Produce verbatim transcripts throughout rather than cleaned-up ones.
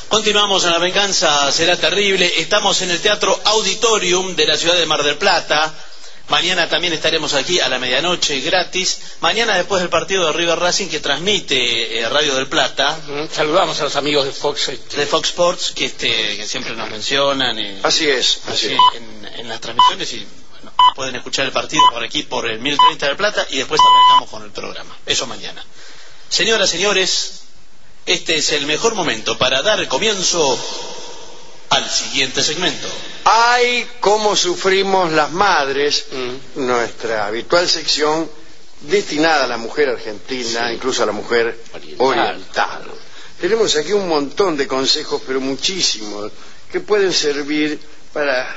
Continuamos en La Venganza Será Terrible. Estamos en el Teatro Auditorium de la ciudad de Mar del Plata. Mañana también estaremos aquí a la medianoche, gratis. Mañana después del partido de River Racing que transmite eh, Radio del Plata. Saludamos a los amigos de Fox. Este... De Fox Sports, que, este, que siempre nos mencionan. Eh, así es, así eh, es. En, en las transmisiones y bueno, pueden escuchar el partido por aquí, por el mil treinta del Plata, y después arrancamos con el programa. Eso mañana. Señoras, señores, este es el mejor momento para dar comienzo al siguiente segmento. Ay, cómo sufrimos las madres, mm. nuestra habitual sección destinada a la mujer argentina, sí. incluso a la mujer oriental. oriental. Tenemos aquí un montón de consejos, pero muchísimos, que pueden servir para,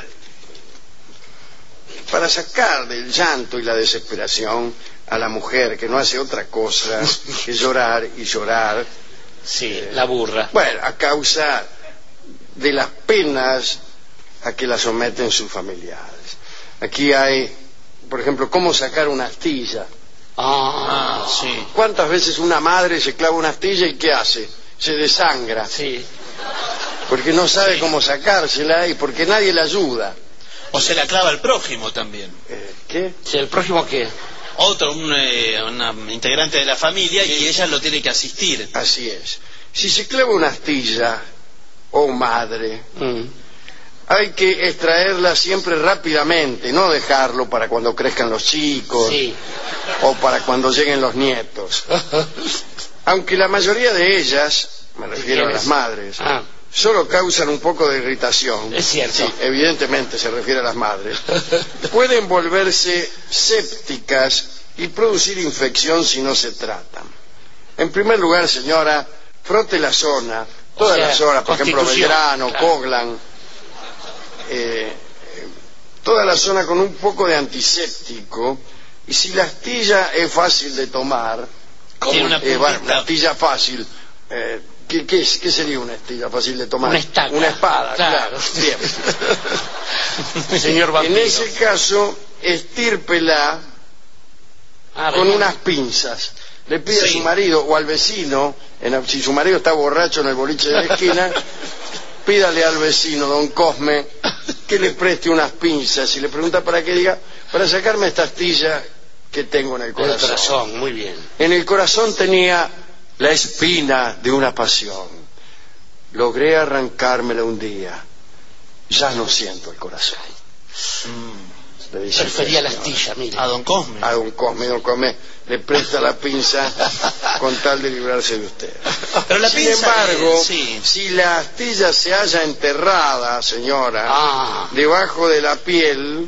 para sacar del llanto y la desesperación a la mujer, que no hace otra cosa que llorar y llorar. Sí, eh, la burra. Bueno, a causa de las penas a que la someten sus familiares. Aquí hay, por ejemplo, cómo sacar una astilla. Ah, sí. ¿Cuántas veces una madre se clava una astilla y qué hace? Se desangra. Sí. Porque no sabe sí. cómo sacársela y porque nadie la ayuda. O se la clava el prójimo también. Eh, ¿Qué? ¿Sí, el prójimo qué? Otro, un, eh, una integrante de la familia, sí. y ella lo tiene que asistir. Así es. Si se clava una astilla, oh madre, mm. hay que extraerla siempre rápidamente, no dejarlo para cuando crezcan los chicos, sí. o para cuando lleguen los nietos. Aunque la mayoría de ellas, me refiero a las madres, ah. solo causan un poco de irritación. Es cierto. Sí, evidentemente se refiere a las madres. Pueden volverse sépticas y producir infección si no se tratan. En primer lugar, señora, frote la zona, toda o sea, la zona, por ejemplo, Belgrano, claro. Coglan, eh, toda la zona con un poco de antiséptico, y si la astilla es fácil de tomar, ¿Cómo? Una, eh, bueno, una astilla fácil, eh, ¿qué, qué, ¿qué sería una astilla fácil de tomar? Una estaca. Una espada, claro. claro. Bien. Señor vampiro. En ese caso, estírpela ah, con bien. unas pinzas. Le pide sí. a su marido o al vecino, en, si su marido está borracho en el boliche de la esquina, pídale al vecino, don Cosme, que le preste unas pinzas y le pregunta para qué, diga, para sacarme esta astilla que tengo en el corazón. El corazón, muy bien. En el corazón tenía la espina de una pasión. Logré arrancármela un día. Ya no siento el corazón. Mm. Prefería la astilla, mire. A don Cosme. A don Cosme, don Cosme le presta la pinza con tal de librarse de usted. Pero la Sin pinza, embargo, eh, sí. si la astilla se halla enterrada, señora, ah. debajo de la piel,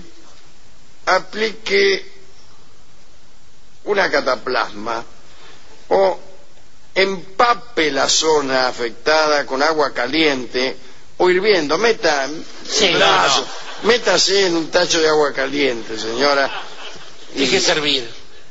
aplique una cataplasma o empape la zona afectada con agua caliente o hirviendo. Meta sí, el brazo, no, no. Métase en un tacho de agua caliente, señora. Deje servir.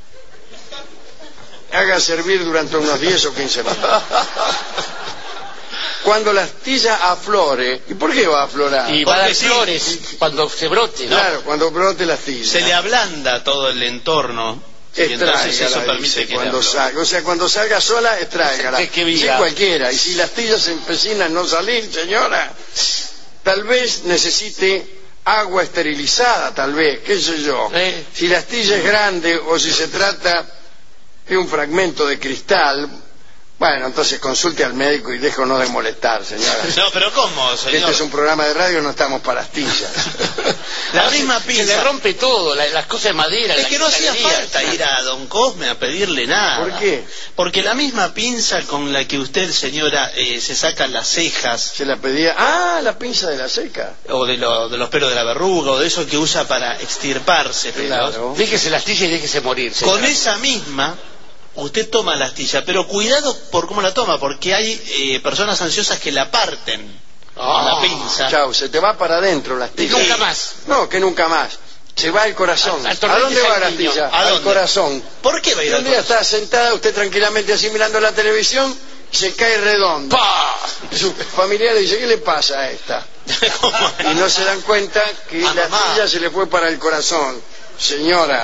Haga servir durante unos diez o quince minutos. Cuando la astilla aflore, ¿y por qué va a aflorar? Y va a dar flores sí. cuando se brote, ¿no? Claro, cuando brote la astilla. Se le ablanda todo el entorno. Extráigala, eso permite dice, que cuando salga, o sea, cuando salga sola, extráigala. Que, que sí, cualquiera. Y si la astilla se empecina en no salir, señora, tal vez necesite agua esterilizada, tal vez, qué sé yo. ¿Eh? Si la astilla es grande o si se trata de un fragmento de cristal, bueno, entonces consulte al médico y déjenos de molestar, señora. No, pero ¿cómo, señor? Este es un programa de radio, no estamos para astillas. La misma pinza. Se le rompe todo, la, las cosas de madera. Es que no hacía falta ir a don Cosme a pedirle nada. ¿Por qué? Porque la misma pinza con la que usted, señora, eh, se saca las cejas. Se la pedía. Ah, la pinza de la ceja. O de, lo, de los pelos de la verruga, o de eso que usa para extirparse pelos. Claro. Déjese la astilla y déjese morir, señora. Con esa misma, usted toma la astilla, pero cuidado por cómo la toma, porque hay eh, personas ansiosas que la parten oh, con la pinza. Chau, se te va para adentro la astilla. Y nunca más. No, que nunca más. Se va al corazón. Al, al ¿A dónde va la astilla? ¿A al dónde? Corazón. ¿Por qué va a ir y al un día corazón? está sentada usted tranquilamente así mirando la televisión, se cae redondo. ¡Pah! Su familiar le dice, ¿qué le pasa a esta? Y no se dan cuenta que a la mamá. astilla se le fue para el corazón. Señora,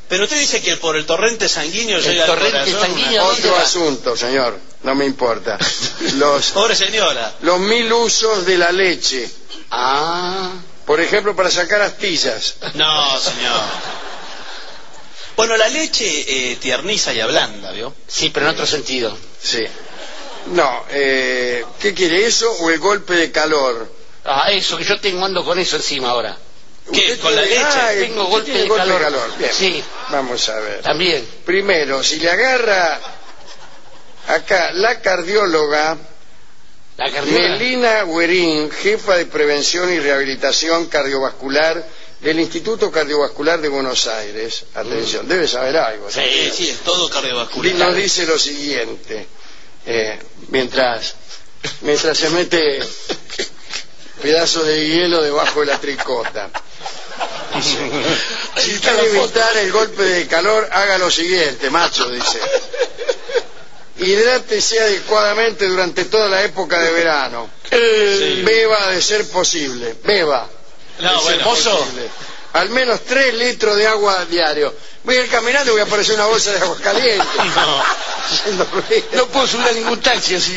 Pero usted dice que por el torrente sanguíneo llega al torrente corazón. sanguíneo, una- Otro asunto, señor, no me importa. Los, Pobre señora. los mil usos de la leche. Ah, Por ejemplo, para sacar astillas. No, señor. Bueno, la leche eh, tierniza y ablanda, ¿vio? sí, pero en otro sentido. Sí. No, eh, ¿qué quiere eso o el golpe de calor? Ah, eso, que yo tengo, ando con eso encima ahora. ¿Qué? ¿Usted ¿Con la tiene- leche? Ah, Tengo usted golpe tiene de golpe calor. Bien. Sí. Vamos a ver. También. Primero, si le agarra acá la cardióloga La cardióloga. Melina Guerín, jefa de prevención y rehabilitación cardiovascular del Instituto Cardiovascular de Buenos Aires. Atención, debe saber algo. Sí, Sí, sí, es todo Y cardiovascular. nos dice lo siguiente, eh, mientras, mientras se mete pedazo de hielo debajo de la tricota. Si quiere evitar el golpe de calor, haga lo siguiente, macho, dice. Hidrátese adecuadamente durante toda la época de verano. Sí. Beba de ser posible, beba. No, de ser bueno, mozo. posible. Al menos tres litros de agua diario. Voy a ir caminando y voy a aparecer una bolsa de agua caliente. no. Haciendo ruido. No puedo subir a ningún taxi así.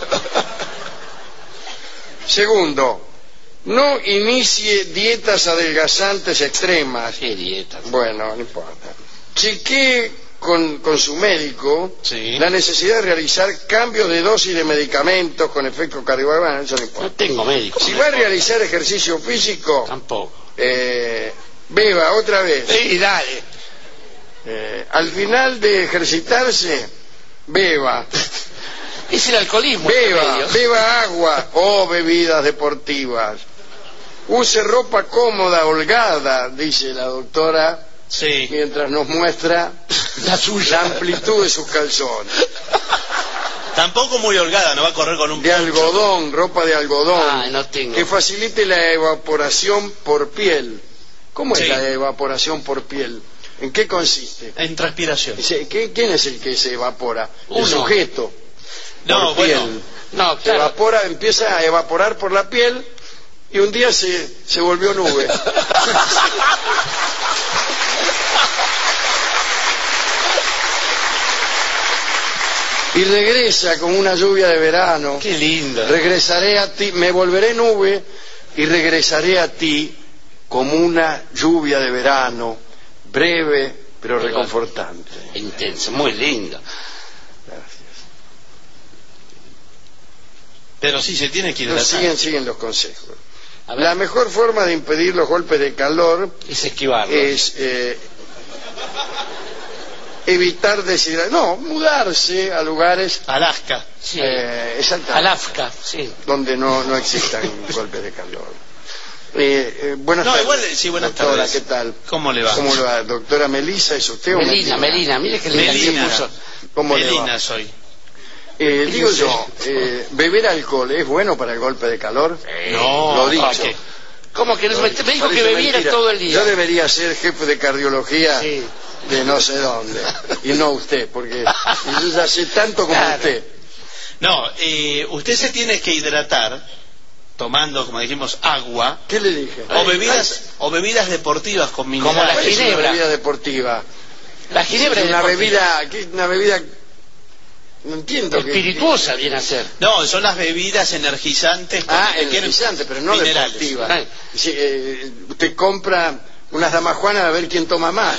Segundo, no inicie dietas adelgazantes extremas. Qué dieta. Bueno, no importa. Chequee con, con su médico Sí. la necesidad de realizar cambios de dosis de medicamentos con efecto cardiovascular. Eso no importa. No tengo médico. Si va a realizar ejercicio físico, Tampoco. eh, beba otra vez. Sí, dale. Eh, al final de ejercitarse, beba. Es el alcoholismo. Beba, este medio. beba agua o bebidas deportivas. Use ropa cómoda, holgada, dice la doctora, Sí. mientras nos muestra La la suya. amplitud de sus calzones. Tampoco muy holgada, no va a correr con un De poncho. algodón, ropa de algodón, Ah, no tengo. que facilite la evaporación por piel. ¿Cómo es Sí. la evaporación por piel? ¿En qué consiste? En transpiración. Dice, ¿qué- ¿Quién es el que se evapora? El Uno. sujeto. No, por bueno. piel. No, Se claro. evapora, empieza a evaporar por la piel y un día se, se volvió nube. Y regresa como una lluvia de verano. Qué lindo. Regresaré a ti, me volveré nube y regresaré a ti como una lluvia de verano, breve pero reconfortante. Intenso, muy lindo. Pero sí, se tiene que Pero hidratar. siguen, siguen los consejos. A ver. La mejor forma de impedir los golpes de calor Es esquivarlo. es eh, evitar deshidratar, no, mudarse a lugares Alaska. Sí. eh, exactamente, Alafka, sí. donde no, no existan golpes de calor. Eh, eh, buenas No, tardes. igual, sí, buenas doctora, tardes. ¿qué tal? ¿Cómo le va? ¿Cómo le va? Doctora Melisa, ¿es usted o Melina, Melina, mire que linda que se Melina. puso. ¿Cómo le va? Melina soy. Eh, digo yo, eh, ¿beber alcohol es bueno para el golpe de calor? No, Lo dicho. ¿para qué? ¿Cómo que no? Me, me dijo que Parece bebiera mentira. todo el día. Yo debería ser jefe de cardiología Sí. de no sé dónde, y no usted, porque yo ya sé tanto como Claro. usted. No, eh, usted se tiene que hidratar tomando, como dijimos, agua ¿Qué le dije? o bebidas o bebidas deportivas con minerales. la ¿Cuál es una ginebra. bebida deportiva? La ginebra Es es una deportiva. bebida, ¿qué? Una bebida, no entiendo. qué- espirituosa viene a ser. No, son las bebidas energizantes. con- Ah, que tienen energizante, pero no minerales. deportiva. Ay. Sí, eh, usted compra unas damajuanas a ver quién toma más.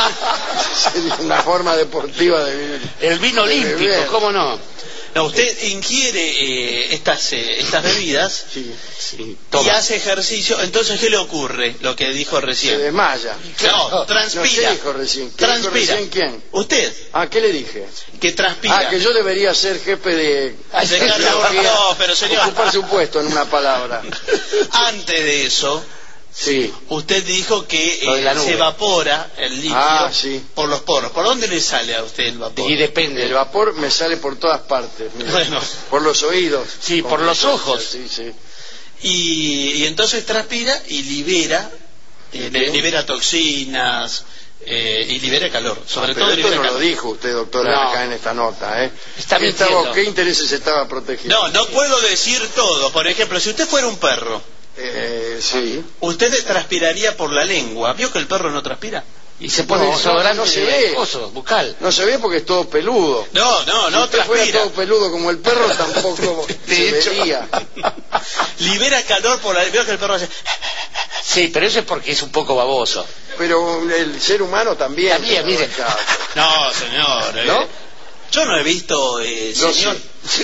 Sería una forma deportiva de vivir. El vino De olímpico, beber. ¿cómo no? No, usted ingiere eh, estas eh, estas bebidas Sí, Sí, y hace ejercicio. Entonces, ¿qué le ocurre? Lo que dijo se recién. desmaya. No, No, transpira. ¿qué dijo recién? ¿Qué dijo Transpira. recién quién? Usted, Ah, ¿qué le dije? que transpira. Ah, que yo debería ser jefe de... De cardiología. No, pero señor. Ocupar su puesto en una palabra. Antes de eso, Sí. usted dijo que Lo de la eh, nube. se evapora el líquido Ah, sí. por los poros. ¿Por dónde le sale a usted el vapor? Y depende. El vapor me sale por todas partes. mire. Bueno. Por los oídos. Sí, por los ojos. Sí, sí. Y, y entonces transpira y libera, eh, Bien. libera toxinas eh, y libera calor. Sobre Ah, pero todo esto libera no lo calor. dijo usted, doctora, No. acá en esta nota, ¿eh? Está ¿Qué, estaba- mintiendo. ¿Qué intereses estaba protegiendo? No, no puedo decir todo. Por ejemplo, si usted fuera un perro, Eh, sí. usted transpiraría por la lengua. ¿Vio que el perro no transpira? Y se pone No, desodorante no, no se de ve. coso, bucal. No se ve porque es todo peludo. No, no, no Si usted fuera transpira. todo peludo como el perro, tampoco De se hecho. vería. Libera calor por la... Veo que el perro hace... Sí, pero eso es porque es un poco baboso. Pero el ser humano también. También, mire. No, señor. eh, ¿No? Yo no he visto, eh, No, señor, sí.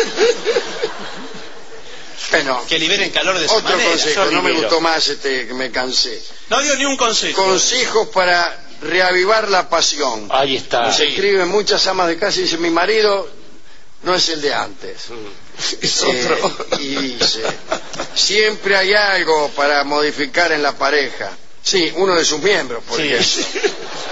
Bueno, que liberen calor de esa otro manera. consejo, yo no me libero. gustó más este, que me cansé. No dio ni un consejo. Consejos para reavivar la pasión. Ahí está. Se escriben muchas amas de casa y dice, mi marido no es el de antes. Es Eh, otro. y dice, siempre hay algo para modificar en la pareja. Sí, uno de sus miembros, por Sí. ejemplo.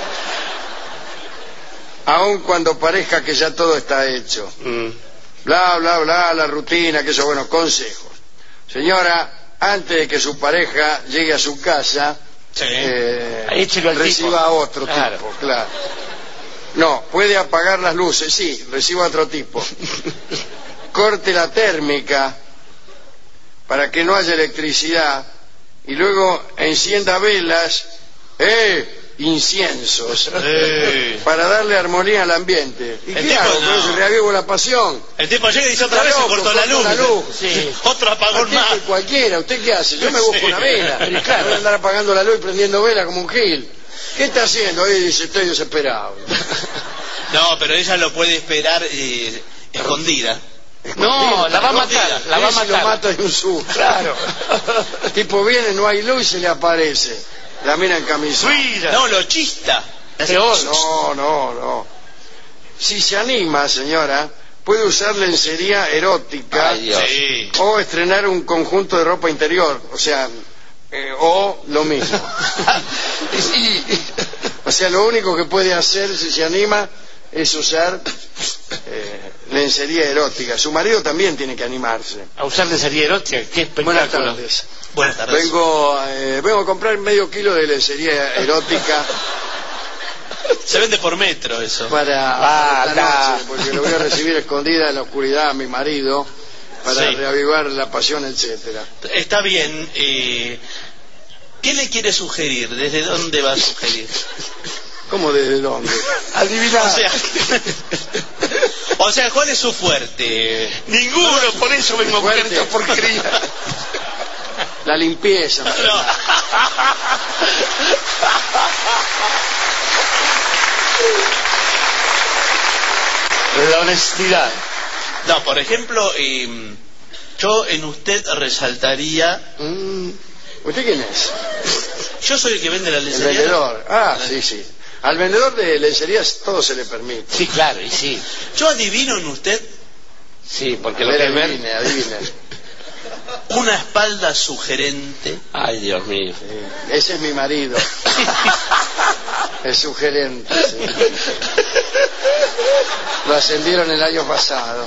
Aun cuando parezca que ya todo está hecho. Mm. Bla, bla, bla, la rutina, que eso, bueno, consejos. Señora, antes de que su pareja llegue a su casa, Sí. eh, Échelo al reciba tipo. a otro Claro. tipo, claro. No, puede apagar las luces, sí, reciba a otro tipo. Corte la térmica para que no haya electricidad y luego encienda velas, eh, inciensos, Eh. para darle armonía al ambiente. ¿Y El qué tipo hago? no. Con eso reavivo la pasión. El tipo llega y dice otra Está vez se loco, cortó la cortó luz. la luz. Sí. Otro apagón Usted más. que cualquiera, ¿usted qué hace? Yo me busco Sí. una vela. Pero claro. Voy a andar apagando la luz y prendiendo vela como un gil. ¿Qué está haciendo? Ahí dice, estoy desesperado. No, pero ella lo puede esperar eh, escondida. No, la va a matar, la va a Ese lo matar. mata de un susto. Claro. El tipo viene, no hay luz y se le aparece. La mina en camisón. Mira. No, lo chista. Peor. No, no, no. Si se anima, señora, puede usar lencería erótica. Ay, Dios. Sí. O estrenar un conjunto de ropa interior. O sea, eh, o lo mismo. Sí. O sea, lo único que puede hacer si se anima es usar eh, lencería erótica. Su marido también tiene que animarse. A usar de serie erótica, qué espectáculo. Buenas tardes. Buenas tardes. Vengo, eh, vengo a comprar medio kilo de lencería erótica Se vende por metro eso. para Ah, esta ta. noche, porque lo voy a recibir escondida en la oscuridad a mi marido para Sí. reavivar la pasión, etcétera. Está bien. Eh, ¿Qué le quiere sugerir? ¿Desde dónde va a sugerir? ¿Cómo desde dónde? Adivina. O sea, o sea, ¿cuál es su fuerte? Ninguno, por eso vengo a buscar Fuerte. esta porquería. La limpieza. No. La honestidad. No, por ejemplo, eh, yo en usted resaltaría... Mm, ¿Usted quién es? Yo soy el que vende la El lencería. vendedor. Ah, sí, sí. Al vendedor de lencerías todo se le permite. Sí, claro, y sí. Yo adivino en usted Sí, porque A lo ver, que ver. adivine, adivine. una espalda sugerente. Ay, Dios mío. Sí, ese es mi marido. Es sugerente. Sí. Lo ascendieron el año pasado.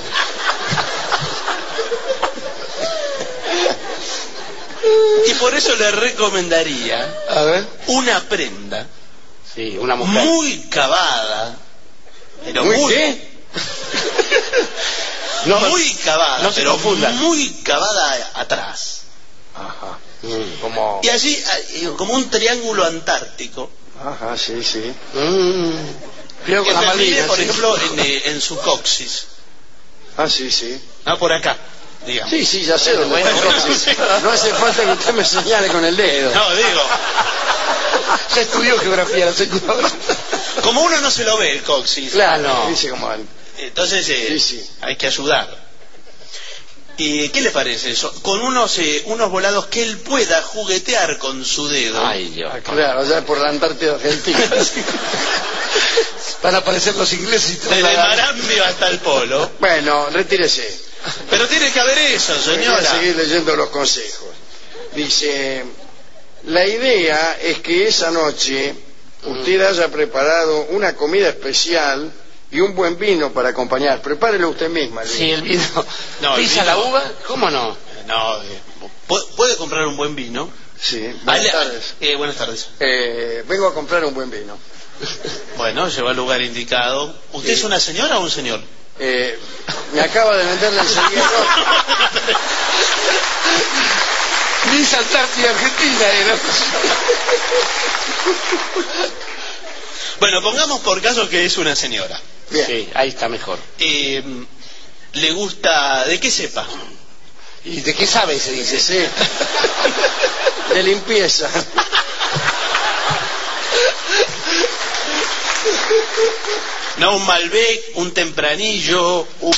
Y por eso le recomendaría A ver. una prenda Sí, una mujer. muy cavada. Pero ¿Muy muy, qué? No, muy cavada, no se pero confunda. muy cavada atrás. Ajá. Mm. Como. Y allí, eh, como un triángulo antártico, Ajá, sí, sí. Mm. Cuidado que con la termine, Malvinas. por sí. ejemplo, en, eh, en su coxis. Ah, sí, sí. Ah, por acá, digamos. Sí, sí, ya sé dónde Bueno, está el bueno, coxis. sí. No hace falta que usted me señale con el dedo. No, digo, Ya estudió geografía, no sé cómo. como uno no se lo ve el coxis, Claro, no. dice como el... entonces eh, Sí, sí. hay que ayudar. ¿Y qué le parece eso? Con unos eh, unos volados que él pueda juguetear con su dedo. Ay, Dios. Ah, claro, ya por la Antártida Argentina. Van a aparecer los ingleses y todo. Desde Marambio hasta el polo. Bueno, retírese. Pero tiene que haber eso, Voy a señora. seguir leyendo los consejos. Dice, la idea es que esa noche usted haya preparado una comida especial y un buen vino para acompañar. Prepárelo usted misma. el Sí, vino. el vino. No, el ¿Pisa vino- la uva? ¿Cómo no? No, eh, pu- puede comprar un buen vino. Sí, buenas Ale- tardes. eh, buenas tardes. Eh, vengo a comprar un buen vino. Bueno, llegó al lugar indicado. ¿Usted Sí. es una señora o un señor? Eh, me acaba de vender la enseguida. Miss Antártida Argentina era. Bueno, pongamos por caso que es una señora. Bien. Sí, ahí está mejor. Eh, ¿Le gusta de qué sepa? ¿Y de qué sabe? Se dice. Sí. De limpieza. No, un Malbec, un Tempranillo, un...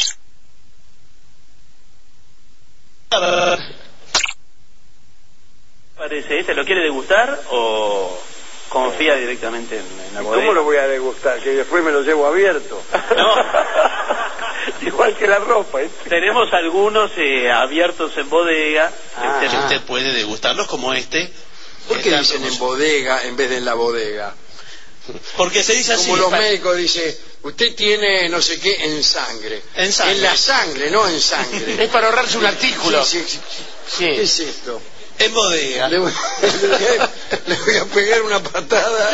Parece, ¿este lo quiere degustar o confía directamente en, en la bodega? ¿Cómo lo voy a degustar? Que después me lo llevo abierto. No. Igual que la ropa. ¿eh? Tenemos algunos eh, abiertos en bodega. Ah, Este, que usted puede degustarlos como este. ¿Por qué dicen en bodega en vez de en la bodega? Porque se dice así. Como los médicos dicen, usted tiene no sé qué en sangre. En sangre. En la sangre, no en sangre. Es para ahorrarse un artículo. Sí, sí, sí. Sí. ¿Qué es esto? En bodega. Le voy, le voy a, le voy a pegar una patada.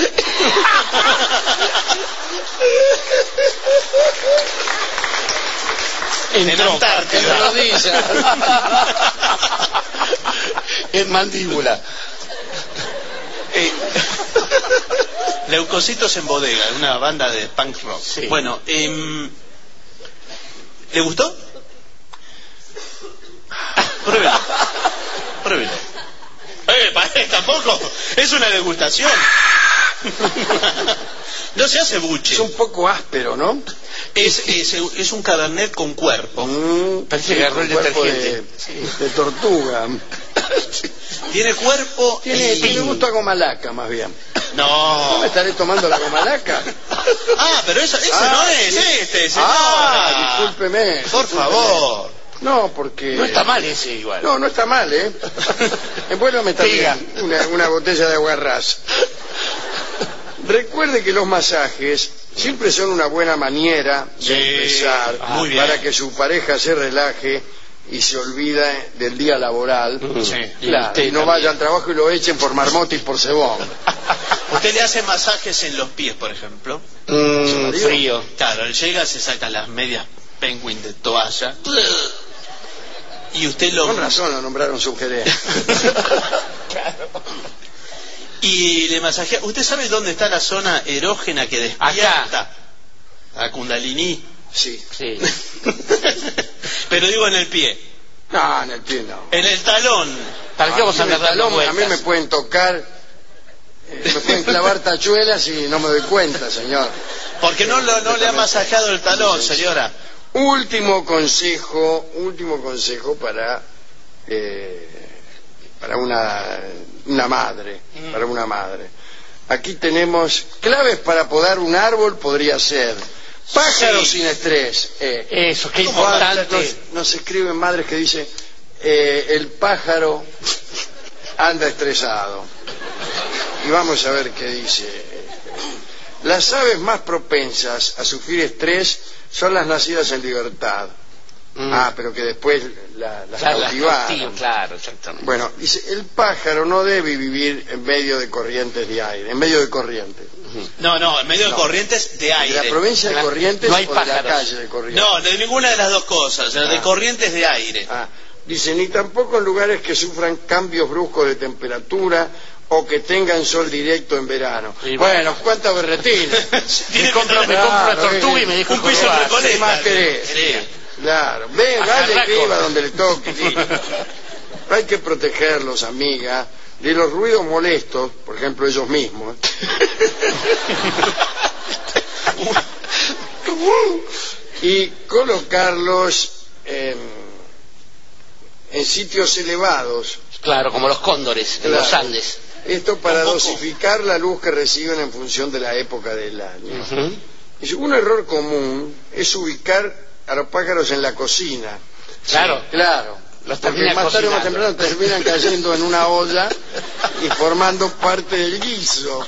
En, en tropa, Antártida. en rodilla. En mandíbula. Eh, Leucocitos en bodega, una banda de punk rock. Sí. Bueno, eh, ¿le gustó? Pruébelo. Pruébelo. Eh, pa- tampoco. Es una degustación. No se hace buche. Es un poco áspero, ¿no? Es, es, es un cabernet con cuerpo. Mm, Parece que agarró el cuerpo detergente. de, de tortuga. Tiene cuerpo Tiene, y... tiene gusto a gomalaca, más bien. No. ¿No me estaré tomando la gomalaca? Ah, pero eso, ese Ah, no es sí. este, señora. Ah, discúlpeme. Por discúlpeme. favor. No, porque... No está mal ese igual. No, no está mal, ¿eh? Envuélvame Diga. también una, una botella de aguarrás. Recuerde que los masajes siempre son una buena manera de Sí, empezar muy bien. para que su pareja se relaje y se olvide del día laboral. Sí. Claro, usted y no también. vaya al trabajo y lo echen por marmota y por cebón. Usted le hace masajes en los pies, por ejemplo. Mm, frío. Claro, él llega, se saca las medias penguin de toalla. Y usted lo... Con razón lo nombraron sugerente. Y le masajea. ¿Usted sabe dónde está la zona erógena que despierta? Acá. La Kundalini. Sí. Sí. Pero digo en el pie. No, en el pie no. En el talón. ¿Para qué vamos a En el andar dando talón, a mí me vueltas? pueden tocar, eh, me pueden clavar tachuelas y no me doy cuenta, señor. Porque no, lo, no le ha masajeado el talón, señora. Último consejo, último consejo para eh, para una, una madre, Mm. para una madre. Aquí tenemos claves para podar un árbol, podría ser pájaros Sí. sin estrés. Eh, Eso, qué ¿cómo importante. Nos, nos escriben madres que dicen eh, el pájaro anda estresado. Y vamos a ver qué dice. Las aves más propensas a sufrir estrés son las nacidas en libertad. Mm. Ah, pero que después la- las Claro, las cautivaron. cautivan, claro, exactamente. Bueno, dice, el pájaro no debe vivir en medio de corrientes de aire, en medio de corrientes. No, no, en medio de No. corrientes de De aire. la provincia de Claro. Corrientes No hay o de la pájaros. calle de Corrientes. No, de ninguna de las dos cosas, o sea, de Ah. corrientes de aire. Ah, dice, ni tampoco en lugares que sufran cambios bruscos de temperatura o que tengan sol directo en verano. Sí, bueno, ¿cuánta berretina? Tiene Me compro, que me tener- compro una Claro, tortuga y eh, me dejo un piso en probar. Recoleta. ¿Qué más querés? Sí. Claro, ve, vaya Agarraco. que iba donde le toque. Sí. Hay que protegerlos, amiga, de los ruidos molestos, por ejemplo, ellos mismos. Y colocarlos en, en sitios elevados. Claro, como los cóndores en los Claro. Andes. Esto para Un poco. dosificar la luz que reciben en función de la época del año. Ujú. Dice, un error común es ubicar a los pájaros en la cocina. Claro. Claro. Los Porque termina más tarde o más cocinando. temprano terminan cayendo en una olla y formando parte del guiso.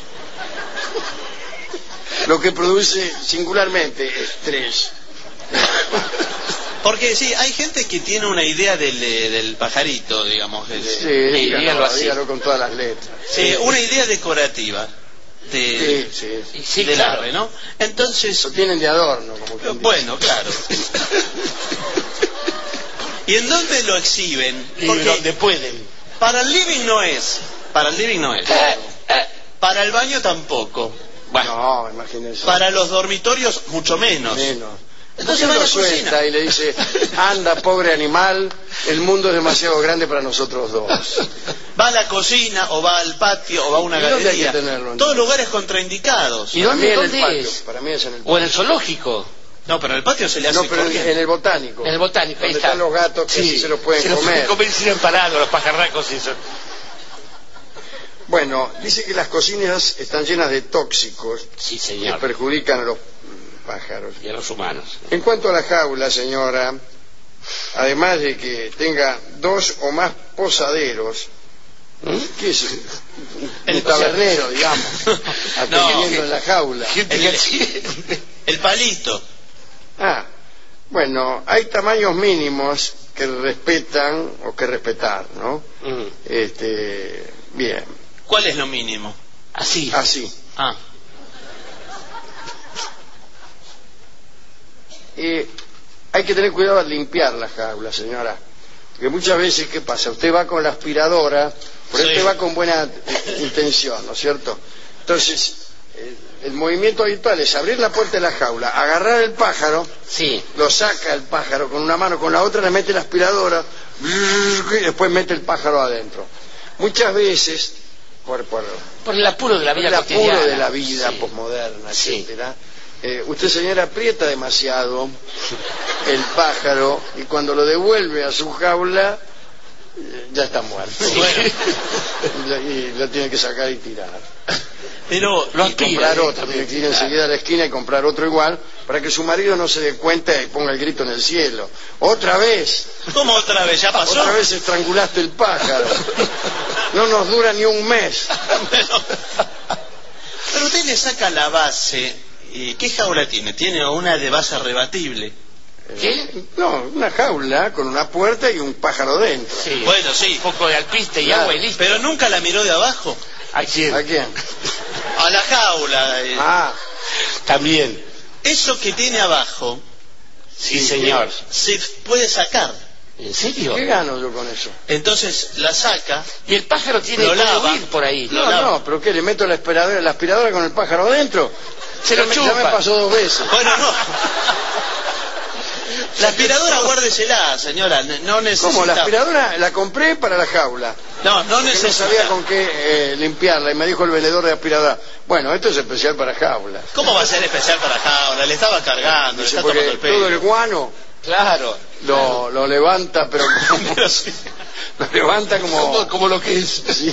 Lo que produce singularmente estrés. Porque sí, hay gente que tiene una idea del, eh, del pajarito, digamos, del- Sí, dígalo dígalo, así. dígalo con todas las letras. eh, una idea decorativa de, Sí, sí, sí. Y sí, del claro. ave, ¿no? Entonces, Lo tienen de adorno, como quien dice. bueno, claro. ¿Y en dónde lo exhiben? Y Porque donde pueden. para el living no es, para el living no es. Para el baño tampoco. Bueno, no, imagínense. Para los dormitorios, mucho menos. Menos. Entonces Entonces va a lo la suelta cocina y le dice, anda, pobre animal, el mundo es demasiado grande para nosotros dos. Va a la cocina, o va al patio, o va a una ¿Y dónde hay galería. que tenerlo, Todos lugares contraindicados. ¿Y Para mí dónde, en el dónde patio, es? Para mí es en el ¿O patio. en el zoológico? No, pero en el patio se le hace No, pero en, corriente. en el botánico. En el botánico, ahí Donde está. están los gatos que sí se los pueden se los comer. pueden comer sin emparado, los pajarracos y eso. Bueno, dice que las cocinas están llenas de tóxicos Sí, que señor. perjudican a los mm, pájaros. Y a los humanos. En cuanto a la jaula, señora, además de que tenga dos o más posaderos, ¿Mm? ¿qué es? El- Un tabernero, digamos, atendiendo en la jaula. Gente El- que así- El palito. Ah, bueno, hay tamaños mínimos que respetan o que respetar, ¿no? Mm. Este, bien, ¿Cuál es lo mínimo? Así. así. Ah, Y hay que tener cuidado al limpiar la jaula, señora. Porque muchas veces, ¿qué pasa? Usted va con la aspiradora, pero Sí. usted va con buena eh, intención, ¿no es cierto? Entonces, eh, el movimiento habitual es abrir la puerta de la jaula, agarrar el pájaro, Sí. lo saca el pájaro con una mano, con la otra le mete la aspiradora, y después mete el pájaro adentro. Muchas veces, por, por Por el apuro de la vida el apuro cotidiana. de la vida Sí. posmoderna, Sí. etcétera, eh, usted, señora, aprieta demasiado el pájaro y cuando lo devuelve a su jaula eh, ya está muerto. Bueno. Y, lo- y lo tiene que sacar y tirar. pero Lo Y aspira, comprar eh, otro, tiene que ir enseguida a la esquina y comprar otro igual para que su marido no se dé cuenta y ponga el grito en el cielo. ¡Otra vez! ¿cómo otra vez? ¿Ya pasó? Otra vez estrangulaste el pájaro. No nos dura ni un mes. Pero, pero usted le saca la base. ¿Y qué jaula tiene? Tiene una de base rebatible. ¿Qué? No, una jaula con una puerta y un pájaro dentro. Sí. Bueno, sí. Un poco de alpiste y Claro. agua y listo. Pero nunca la miró de abajo. ¿A quién? ¿A quién? A la jaula. eh. Ah, También. Eso que tiene abajo Sí, señor. se puede sacar. ¿En serio? ¿qué gano yo con eso? Entonces la saca. Y el pájaro tiene Lo que lava. huir por ahí. Lo No, lava. no, pero ¿qué? ¿Le meto la aspiradora, la aspiradora con el pájaro dentro? Se Ya lo me- Ya me chupa. pasó dos veces. Bueno, no. La aspiradora guárdesela, señora. No necesita. ¿Cómo? La aspiradora la compré para la jaula. No, no Que no necesita. sabía con qué eh, limpiarla y me dijo el vendedor de aspiradora, bueno, esto es especial para jaulas. ¿Cómo va a ser especial para jaula? Le estaba cargando, le Dice, está porque tomando el todo el pelo. guano Claro. lo, lo levanta, pero como, Pero sí. lo levanta como... Como, como lo que es. Sí.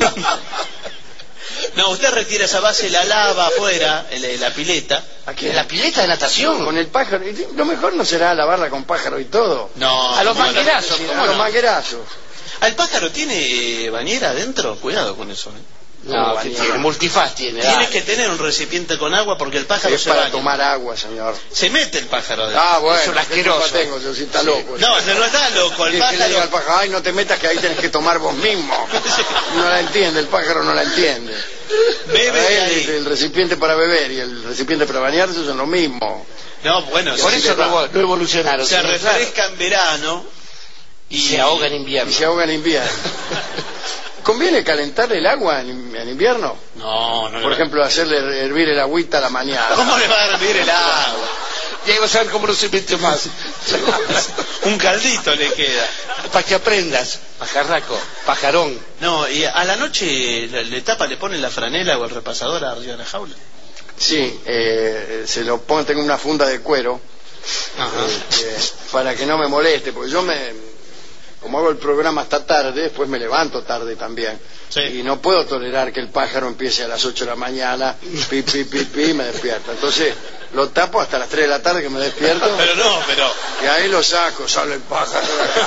No, usted retira esa base, la lava afuera, en la pileta. ¿A quién? En la pileta de natación. Con el pájaro. Y lo mejor no será lavarla con pájaro y todo. No. A los ¿cómo no? manguerazos, Sí, ¿cómo a los no? manguerazos. ¿Al pájaro tiene eh, bañera adentro? Cuidado con eso. ¿eh? No, No, que ni tiene, nada. multifaz tiene. Tiene dale. que tener un recipiente con agua porque el pájaro Es se para baña. tomar agua, señor. Se mete el pájaro adentro. Ah, bueno. Es un ¿qué asqueroso. culpa tengo? Yo sí está loco. No, no, no está loco. El Y es que le diga al pájaro. pájaro, ay, no te metas que ahí tenés que tomar vos mismo. No la entiende, el pájaro no la entiende. Bebe Para de él, ahí. el, el recipiente para beber y el recipiente para bañarse son lo mismo. No, bueno, Por se, eso le va. no, no evolucionaron. se sí, refresca en verano y se ahoga en Y invierno. se ahoga en invierno. ¿Conviene calentarle el agua en, en invierno? No, no le Por va- ejemplo, hacerle hervir el agüita a la mañana. ¿Cómo le va a hervir el agua? Y ahí vas a ver cómo no se mete más. Un caldito le queda. Para que aprendas. Pajarraco, pajarón. No, y a la noche le, le tapa, le pone la franela o el repasador arriba de la jaula. Sí, eh, se lo pongo, tengo una funda de cuero Ajá. eh, para que no me moleste, porque yo me... Como hago el programa hasta tarde, después me levanto tarde también. Sí. Y no puedo tolerar que el pájaro empiece a las ocho de la mañana, pi, pi, pi, pi, y me despierta. Entonces lo tapo hasta las tres de la tarde que me despierto, Pero no, pero. y ahí lo saco, sale el pájaro.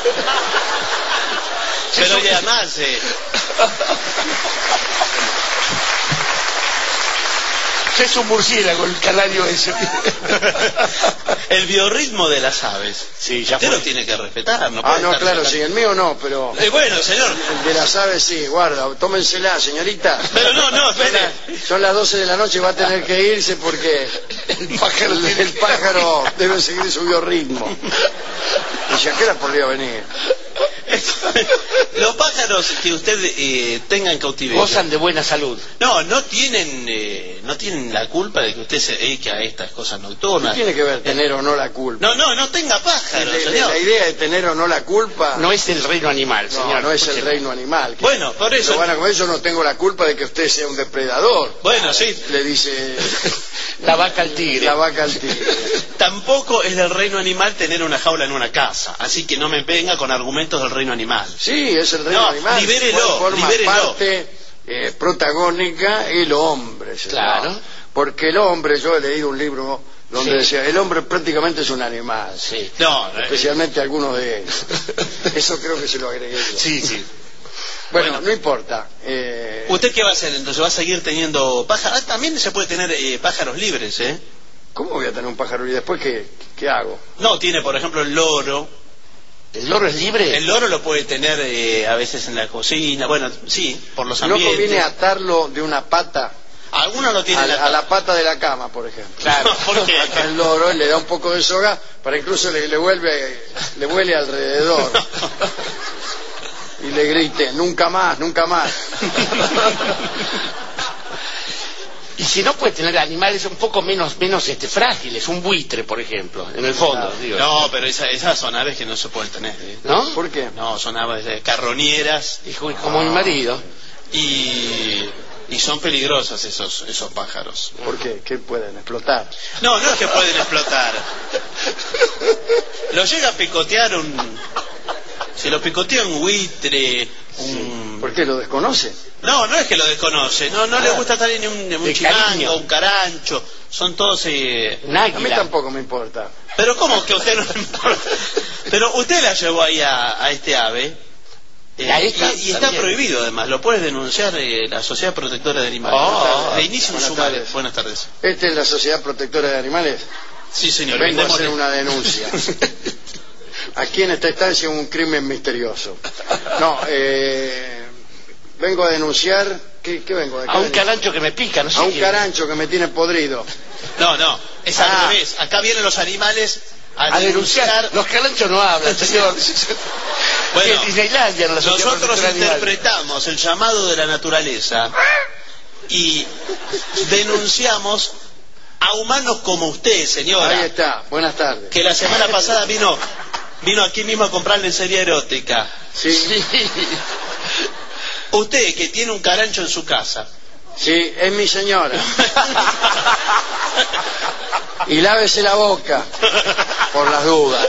Pero y además. Eh, Es un murciélago el canario ese. el biorritmo de las aves. Sí, ya Usted fue. lo tiene que respetar, no Ah, puede no, estar claro, sacando- sí, el mío no, pero Eh, bueno, señor. el de las aves sí, guarda, tómensela, señorita. Pero no, no, Son, espere. la- son las doce de la noche, va a tener que irse porque El pájaro el, el pájaro debe seguir su biorritmo. Y si a qué hora podría venir. Los pájaros que usted eh, tenga en cautiverio. Gozan de buena salud. No, no tienen, eh, no tienen la culpa de que usted se dedique a estas cosas nocturnas. ¿Qué tiene que ver tener o no la culpa? No, no, no tenga pájaros, la, señor. La idea de tener o no la culpa... No es el reino animal, No, señor. no es el reino animal. Que Bueno, por eso... Lo van a comer, yo no tengo la culpa de que usted sea un depredador. Bueno, sí. Le dice... La vaca al tigre. La vaca al tigre. Tampoco es del reino animal tener una jaula en una casa, así que no me venga con argumentos del reino animal. Sí, es el reino No, animal. libérelo, Forma libérelo. parte eh, protagónica el hombre. ¿sí? Claro. Porque el hombre, yo he leído un libro donde Sí. decía, el hombre prácticamente es un animal. Sí. No, no, Especialmente algunos de ellos. Eso creo que se lo agregué yo. Sí, sí. Bueno, Bueno. no importa. Eh, ¿Usted qué va a hacer entonces? ¿Va a seguir teniendo pájaros? Ah, también se puede tener eh, pájaros libres, ¿eh? ¿Cómo voy a tener un pájaro y después qué, qué hago? No, tiene por ejemplo el loro. ¿El loro es libre? El loro lo puede tener eh, a veces en la cocina, bueno, sí, por los ¿No ambientes. conviene atarlo de una pata Algunos lo a, tienen a la pata de la cama, por ejemplo? Claro, ¿por qué? Ata el loro y le da un poco de soga para incluso le, le vuelve le huele alrededor y le grite, nunca más, nunca más. Y si no puede tener animales un poco menos menos este frágiles, un buitre, por ejemplo, en el fondo. Claro. Digo. No, pero esa- esas son aves que no se pueden tener. ¿eh? ¿No? ¿Por qué? No, son aves eh, carroñeras Y como- como mi marido. y, y son peligrosas esos, esos pájaros. ¿Por qué? ¿Qué pueden explotar? No, no es que pueden explotar. Lo llega a picotear un... Si lo picotea un buitre, un... ¿Por qué lo desconoce? No, no es que lo desconoce, no, no le gusta estar ni un, ni un De chimango, cariño. un carancho, son todos... eh, Un A mí águila. tampoco me importa. Pero ¿cómo que a usted no le importa? Pero usted la llevó ahí a, a este ave, eh, ¿A esta? y, y está También. prohibido además, lo puede denunciar eh, la Sociedad Protectora de Animales. Oh, de inicio un buenas sumario. tardes. Buenas tardes. ¿Esta es la Sociedad Protectora de Animales? Sí, señor. Vengo a brindémosle. hacer una denuncia. Aquí en esta estancia un crimen misterioso. No, eh, vengo a denunciar... ¿Qué, qué vengo a A un denunciar? carancho que me pica, no sé. A un qué. carancho que me tiene podrido. No, no, es Ah. al revés. Acá vienen los animales a, A denunciar. Los caranchos no hablan, señor. Bueno, En Disneylandia, en la Sociedad nosotros Protectora de Animales. interpretamos el llamado de la naturaleza y denunciamos a humanos como usted, señora, Ahí está, buenas tardes. que la semana pasada vino vino aquí mismo a comprar lencería erótica. Sí, Sí. Usted que tiene un carancho en su casa. sí, es mi señora. Y lávese la boca, por las dudas.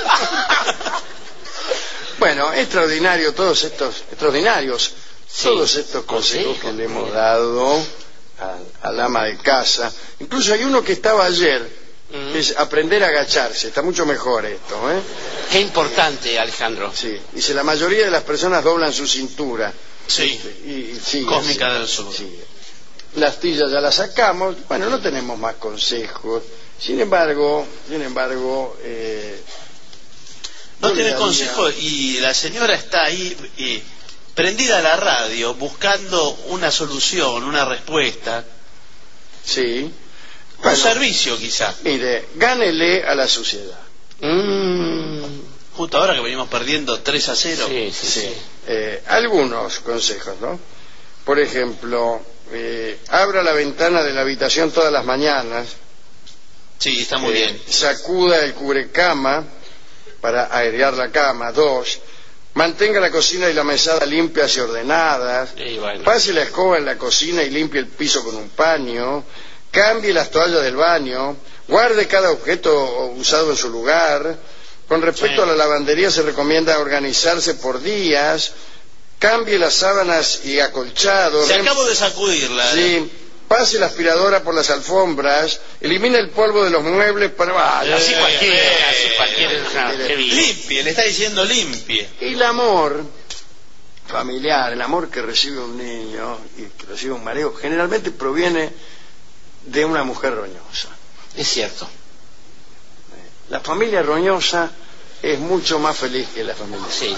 Bueno, extraordinario todos estos, extraordinarios, Sí. todos estos consejos que le hemos dado al, al ama de casa. Incluso hay uno que estaba ayer, Mm. que es aprender a agacharse. Está mucho mejor esto, ¿eh? Qué importante, Alejandro. Sí. Dice, la mayoría de las personas doblan su cintura. Sí, Y, y sigue Cósmica así. del Sur. Sigue. La astilla ya la sacamos. Bueno, no tenemos más consejos. Sin embargo, sin embargo, eh, No yo tiene le consejo daría- y la señora está ahí eh, prendida a la radio buscando una solución, una respuesta, Sí. un Bueno, servicio quizá. mire, gánele a la suciedad. Mm. Justo ahora que venimos perdiendo tres a cero. Sí, sí, sí. Eh, algunos consejos, ¿no? Por ejemplo, eh, abra la ventana de la habitación todas las mañanas. Sí, está muy Eh, bien. Sacuda el cubrecama para airear la cama. Dos, mantenga la cocina y la mesada limpias y ordenadas. Y bueno. Pase la escoba en la cocina y limpie el piso con un paño. Cambie las toallas del baño. Guarde cada objeto usado en su lugar. Con respecto Sí. a la lavandería se recomienda organizarse por días. Cambie las sábanas y acolchados. Se Rem- acabo de sacudirla. Sí, pase la aspiradora por las alfombras, elimine el polvo de los muebles para... Vaya, Así Eh, cualquiera, eh, así cualquiera. eh, No, eh, qué bien. Limpie, le está diciendo limpie. El amor familiar, el amor que recibe un niño y que recibe un mareo, generalmente proviene de una mujer roñosa. Es cierto. La familia roñosa es mucho más feliz que la familia. Sí.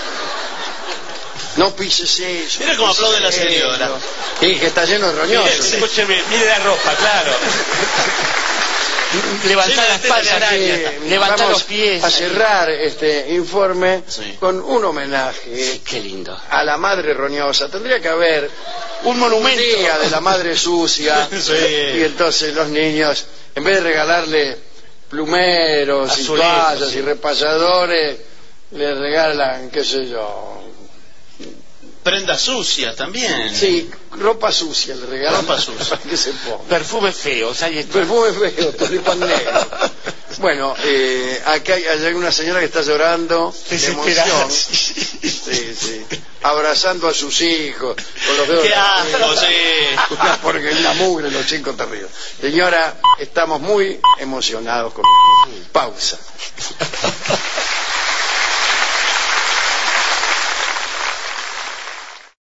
No pises eso. Mira cómo pises aplaude la eso. señora. Sí, que está lleno de roñosos. Sí, sí. Escúcheme, mire la ropa, claro. levantar Sí, las sí, patas, araña. Eh, levantar vamos los pies. a cerrar este informe Sí. con un homenaje Sí, qué lindo. a la madre roñosa. Tendría que haber Un un monumento. día de la madre sucia Sí. y entonces los niños, en vez de regalarle plumeros y Azulejos, toallas sí. y repasadores, le regalan, qué sé yo, Prendas sucias también. sí, ropa sucia le regalan Ropa sucia. para que se ponga. Perfumes feos. Ahí está. Perfume feo, tulipán negro. Bueno, eh, acá hay, hay una señora que está llorando de Desesperada. emoción. Sí, sí. Abrazando a sus hijos con los dedos. ¡Qué de la asco, mano. sí! Una- Porque es una mugre los chicos terribles. Señora, estamos muy emocionados con pausa.